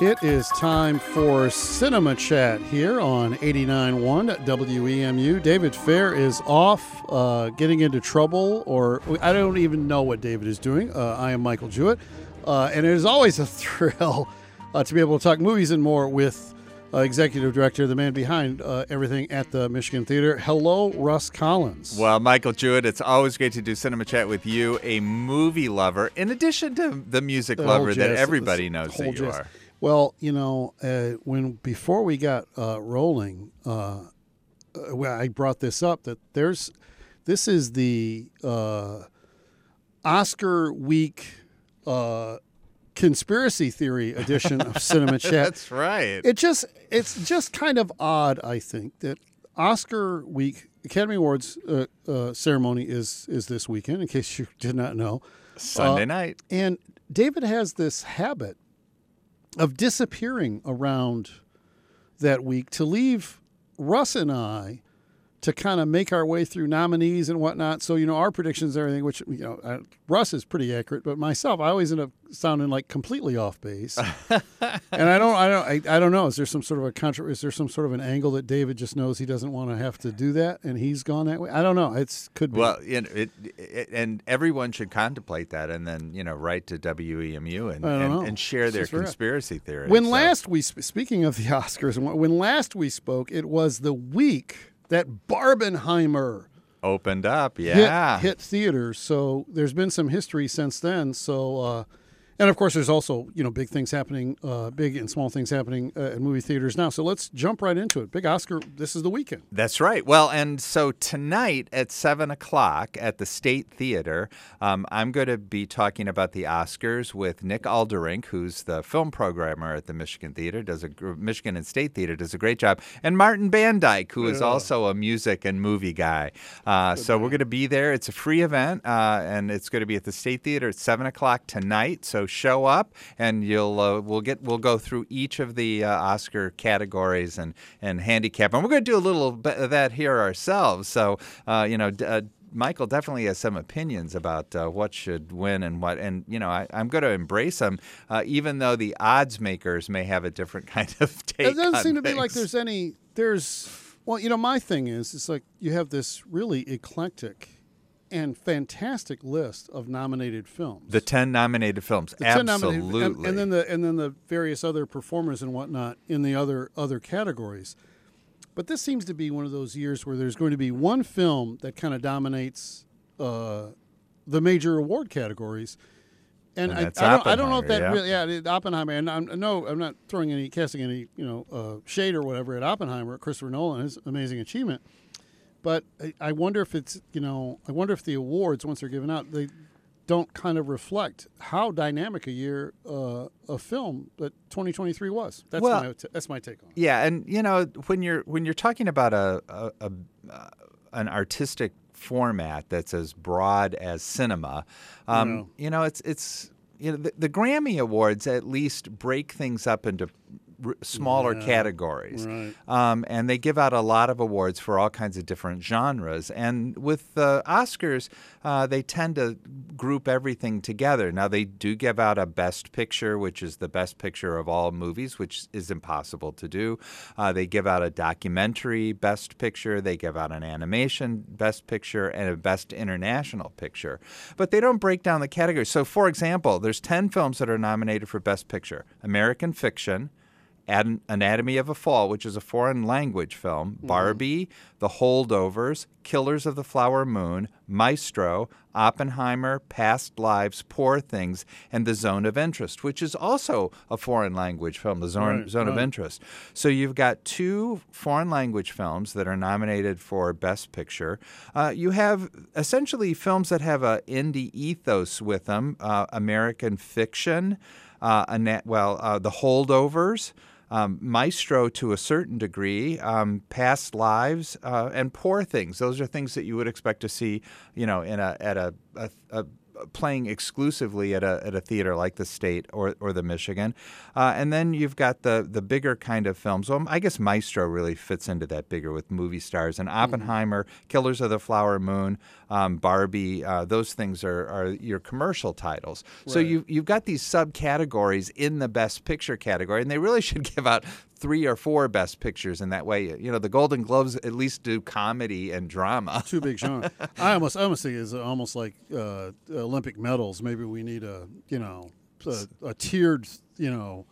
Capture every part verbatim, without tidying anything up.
It is time for Cinema Chat here on eighty-nine point one W E M U. David Fair is off, uh, getting into trouble, or I don't even know what David is doing. Uh, I am Michael Jewett, uh, and it is always a thrill uh, to be able to talk movies and more with uh, Executive Director, the man behind uh, everything at the Michigan Theater. Hello, Russ Collins. Well, Michael Jewett, it's always great to do Cinema Chat with you, a movie lover, in addition to the music The lover whole that jazz- everybody this knows whole that you jazz. are. Well, you know, uh, when before we got uh, rolling, uh, uh, well, I brought this up that there's, this is the uh, Oscar week uh, conspiracy theory edition of Cinema Chat. That's right. It just, it's just kind of odd, I think, that Oscar week Academy Awards uh, uh, ceremony is is this weekend. In case you did not know, Sunday uh, night, and David has this habit of disappearing around that week to leave Russ and I to kind of make our way through nominees and whatnot. So, you know, our predictions and everything, which, you know, uh, Russ is pretty accurate, but myself, I always end up sounding like completely off base. And I don't, I don't, I, I don't know. Is there some sort of a contra- Is there some sort of an angle that David just knows he doesn't want to have to do that, and he's gone that way? I don't know. It's could be. well, you know, it, it, and everyone should contemplate that, and then you know, write to W E M U and, I don't and, know. and share their Just right. conspiracy theories. When So- last we, sp- speaking of the Oscars, when last we spoke, it was the week that Barbenheimer opened up, hit, yeah, hit theaters. So there's been some history since then. So, uh, and of course, there's also, you know, big things happening, uh, big and small things happening uh, at movie theaters now. So let's jump right into it. Big Oscar, this is the weekend. That's right. Well, and so tonight at seven o'clock at the State Theater, um, I'm going to be talking about the Oscars with Nick Alderink, who's the film programmer at the Michigan Theater, does a Michigan and State Theater, does a great job, and Martin Bandyke, who is Yeah. also a music and movie guy. Uh, so we're going to be there. It's a free event, uh, and it's going to be at the State Theater at seven o'clock tonight. So show up, and you'll uh, we'll get we'll go through each of the uh, Oscar categories and and handicap, and we're going to do a little bit of that here ourselves. So uh, you know. D- uh, Michael definitely has some opinions about uh, what should win and what, and you know, I, I'm going to embrace them, uh, even though the odds makers may have a different kind of take. It doesn't on seem to be things. like there's any, there's, well, you know, my thing is, it's like you have this really eclectic and fantastic list of nominated films. the ten nominated films. The ten Absolutely, nominated, and, and then the and then the various other performers and whatnot in the other other categories. But this seems to be one of those years where there's going to be one film that kind of dominates uh, the major award categories. And, And I, that's I don't I don't know if that Oppenheimer, really yeah it- Oppenheimer, and I'm no I'm not throwing any casting any you know uh, shade or whatever at Oppenheimer, Christopher Nolan, his amazing achievement. But I, I wonder if it's you know I wonder if the awards, once they're given out, they don't kind of reflect how dynamic a year uh, a film that twenty twenty-three was. That's Well, my t- that's my take on it. Yeah, and you know, when you're when you're talking about a, a, a uh, an artistic format that's as broad as cinema, um, No. you know, it's it's you know the, the Grammy Awards at least break things up into r- smaller Yeah, categories, right. um, and they give out a lot of awards for all kinds of different genres. And with the Oscars, uh, they tend to group everything together. Now, they do give out a Best Picture, which is the best picture of all movies, which is impossible to do. Uh, they give out a documentary Best Picture. They give out an animation Best Picture and a Best International Picture. But they don't break down the categories. So, for example, there's ten films that are nominated for Best Picture. American Fiction, An- Anatomy of a Fall, which is a foreign language film, Barbie, The Holdovers, Killers of the Flower Moon, Maestro, Oppenheimer, Past Lives, Poor Things, and The Zone of Interest, which is also a foreign language film, The Zone, Right, Zone of right. Interest. So you've got two foreign language films that are nominated for Best Picture. Uh, you have essentially films that have a indie ethos with them, uh, American Fiction, uh, Ana- well, uh, The Holdovers, Um, Maestro to a certain degree, um, Past Lives, uh, and Poor Things. Those are things that you would expect to see, you know, in a at a, a, a playing exclusively at a at a theater like the State or or the Michigan. Uh, and then you've got the the bigger kind of films. Well, I guess Maestro really fits into that bigger with movie stars. And Oppenheimer, mm-hmm. Killers of the Flower Moon, um, Barbie, uh, those things are, are your commercial titles. Right. So you, you've got these subcategories in the Best Picture category, and they really should give out three or four Best Pictures in that way. You know, the Golden Globes at least do comedy and drama. Two big genres. I almost, I almost think it's almost like uh, Olympic medals. Maybe we need a, you know, a, a tiered, you know,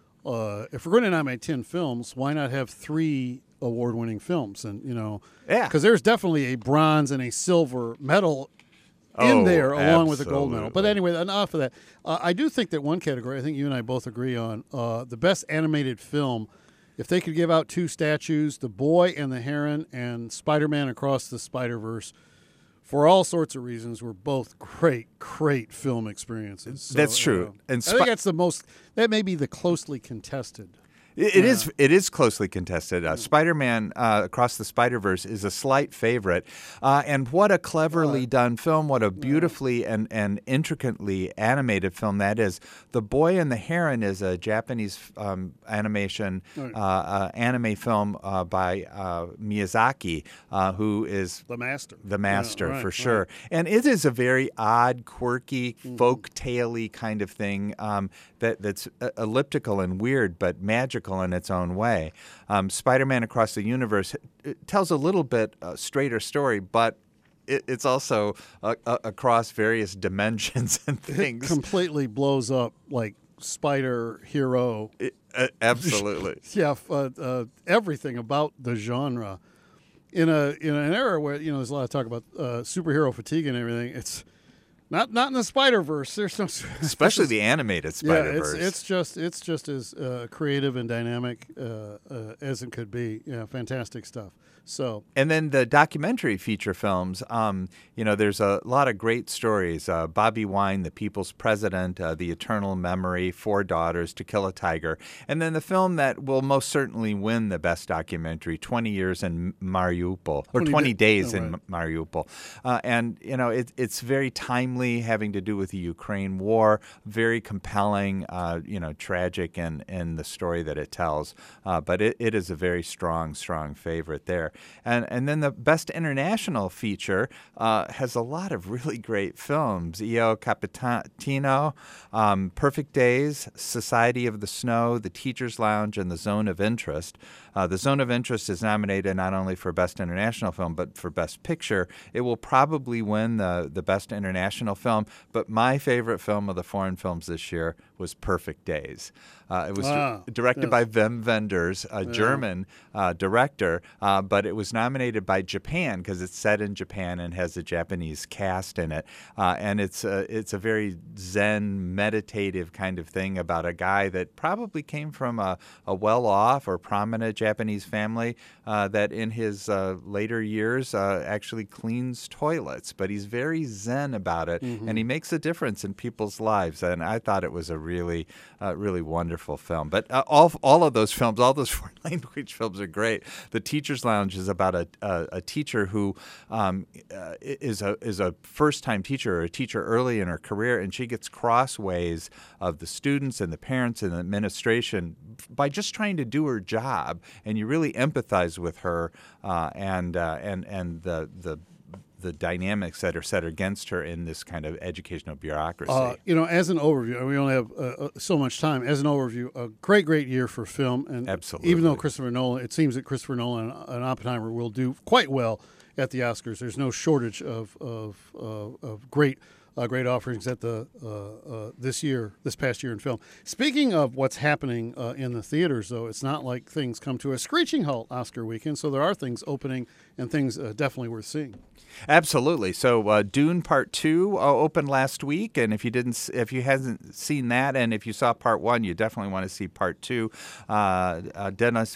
uh, if we're going to nominate ten films, why not have three award-winning films? And, you know, yeah, because there's definitely a bronze and a silver medal in oh, there along absolutely. with the gold medal. But anyway, enough of that. Uh, I do think that one category, I think you and I both agree on, uh, the best animated film. If they could give out two statues, The Boy and the Heron and Spider-Man Across the Spider-Verse, for all sorts of reasons, were both great, great film experiences. So, that's true. Uh, and I think that's the most, that may be the closely contested. It, it yeah. is. It is closely contested. Uh, Spider-Man uh, Across the Spider-Verse is a slight favorite, uh, and what a cleverly uh, done film! What a beautifully yeah. and, and intricately animated film that is. The Boy and the Heron is a Japanese um, animation right. uh, uh, anime film uh, by uh, Miyazaki, uh, who is the master. The master yeah, right, for sure, right. and it is a very odd, quirky, mm-hmm. folk tale-y kind of thing um, that that's uh, elliptical and weird, but magical in its own way. Um, Spider-Man Across the Universe it tells a little bit uh, straighter story, but it, it's also uh, uh, across various dimensions and things. It completely blows up like Spider Hero. It, uh, absolutely. yeah, uh, uh, everything about the genre. In a in an era where you know there's a lot of talk about uh, superhero fatigue and everything, it's Not not in the Spider-Verse. There's no, especially the animated Spider-Verse. Yeah, it's, it's just it's just as uh, creative and dynamic uh, uh, as it could be. Yeah, fantastic stuff. So and then the documentary feature films. Um, you know, there's a lot of great stories. Uh, Bobby Wine, The People's President, uh, The Eternal Memory, Four Daughters, To Kill a Tiger, and then the film that will most certainly win the best documentary, twenty years in Mariupol, or twenty days oh, in right. Mariupol. Uh, and you know, it, it's very timely, having to do with the Ukraine war. Very compelling, uh, you know, tragic in in the story that it tells. Uh, but it, it is a very strong, strong favorite there. And and then the Best International Feature uh, has a lot of really great films. Io Capitano, um, Perfect Days, Society of the Snow, The Teacher's Lounge, and The Zone of Interest. Uh, the Zone of Interest is nominated not only for Best International Film, but for Best Picture. It will probably win the, the Best International Film, but my favorite film of the foreign films this year was Perfect Days. Uh, it was ah, directed yes. by Wim Wenders, a yeah. German uh, director, uh, but it was nominated by Japan because it's set in Japan and has a Japanese cast in it. Uh, and it's a, it's a very Zen, meditative kind of thing about a guy that probably came from a, a well-off or prominent Japanese family uh, that in his uh, later years uh, actually cleans toilets. But he's very Zen about it, mm-hmm. and he makes a difference in people's lives. And I thought it was a really, uh, really wonderful film. But uh, all all of those films, all those foreign language films are great. The Teacher's Lounge is about a a, a teacher who um, uh, is a is a first time teacher or a teacher early in her career, and she gets crossways of the students and the parents and the administration by just trying to do her job, and you really empathize with her uh, and uh, and and the the. the dynamics that are set against her in this kind of educational bureaucracy. Uh, you know, as an overview, we only have uh, so much time. As an overview, a great, great year for film. And absolutely. Even though Christopher Nolan, it seems that Christopher Nolan and Oppenheimer will do quite well at the Oscars. There's no shortage of of, uh, of great uh, great offerings at the uh, uh, this year, this past year in film. Speaking of what's happening uh, in the theaters, though, it's not like things come to a screeching halt Oscar weekend. So there are things opening and things uh, definitely worth seeing. Absolutely. So uh, Dune Part Two uh, opened last week, and if you didn't, if you hasn't seen that, and if you saw Part One, you definitely want to see Part Two. Uh, uh, Denis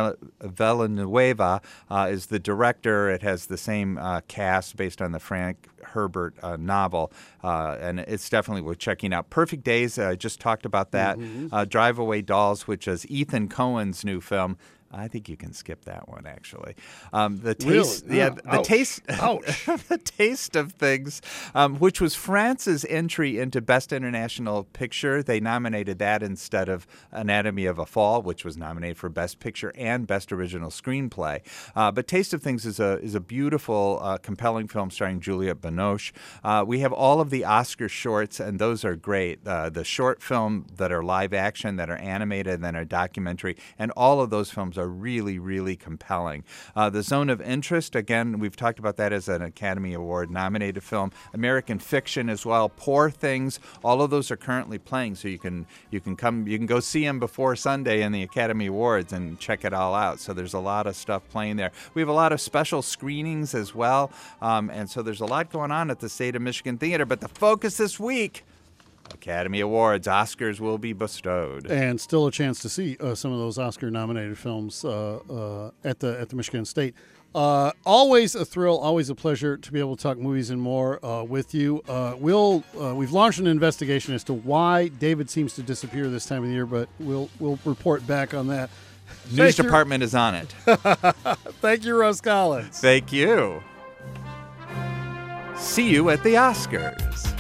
Villeneuve uh, is the director. It has the same uh, cast based on the Frank Herbert uh, novel, uh, and it's definitely worth checking out. Perfect Days, I uh, just talked about that. Mm-hmm. Uh, Drive Away Dolls, which is Ethan Coen's new film. I think you can skip that one, actually. Um, the Really? taste, yeah, Oh, the ouch. taste, Ouch. the taste of things, um, which was France's entry into Best International Picture. They nominated that instead of Anatomy of a Fall, which was nominated for Best Picture and Best Original Screenplay. Uh, but Taste of Things is a is a beautiful, uh, compelling film starring Juliette Binoche. Uh, we have all of the Oscar shorts, and those are great. Uh, the short film that are live action, that are animated, and then are documentary, and all of those films are really, really compelling. Uh, the Zone of Interest, again, we've talked about that as an Academy Award nominated film. American Fiction as well. Poor Things, all of those are currently playing, so you can you can come you can go see them before Sunday in the Academy Awards and check it all out. So there's a lot of stuff playing there. We have a lot of special screenings as well, um, and so there's a lot going on at the State of Michigan Theater. But the focus this week, Academy Awards, Oscars will be bestowed. And still a chance to see uh, some of those Oscar-nominated films uh, uh, at the at the Michigan State. Uh, always a thrill, always a pleasure to be able to talk movies and more uh, with you. Uh, we'll uh, we've launched an investigation as to why David seems to disappear this time of the year, but we'll we'll report back on that. News Thank you. department is on it. Thank you, Russ Collins. Thank you. See you at the Oscars.